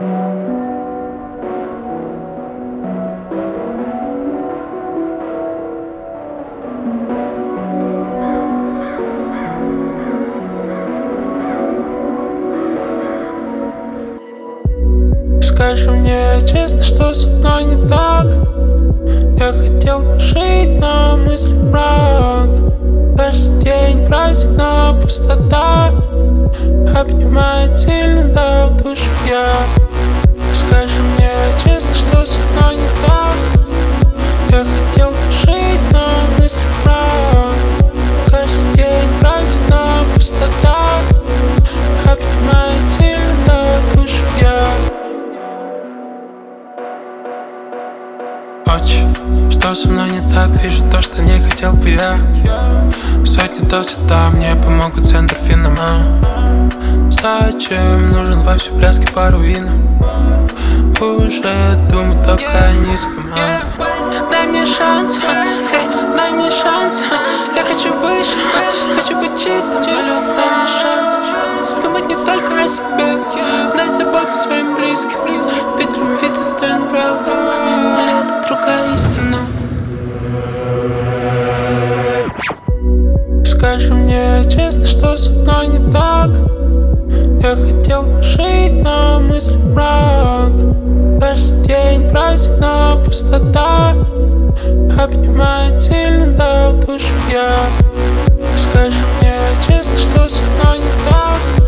Скажи мне честно, что со мной не так. Я хотел бы жить, но мысли мрак. Каждый день праздник, но пустота обнимает сильно до души я. Скажи мне честно, что со мной не так. Я хотел бы жить, но мысли мрак. Каждый день праздник, но пустота обнимает сильно до души я. Что со мной не так? Вижу то, что не хотел бы я. Сотни доз сюда мне помогут с эндорфином. Зачем нужен во всей пляске по руинам? Уже думаю только о низком. Дай мне шанс, дай мне шанс. Я хочу выше, хочу быть чистым. Дай мне шанс думать не только о себе. Дай заботу своим близким. Ветром вид достоин правды. Или это другая истина? Скажи мне честно, что со мной не так. Я хотел бы жить, но мысли мрак. Каждый день праздник, но пустота обнимает сильно до души я. Скажи мне честно, что со мной не так.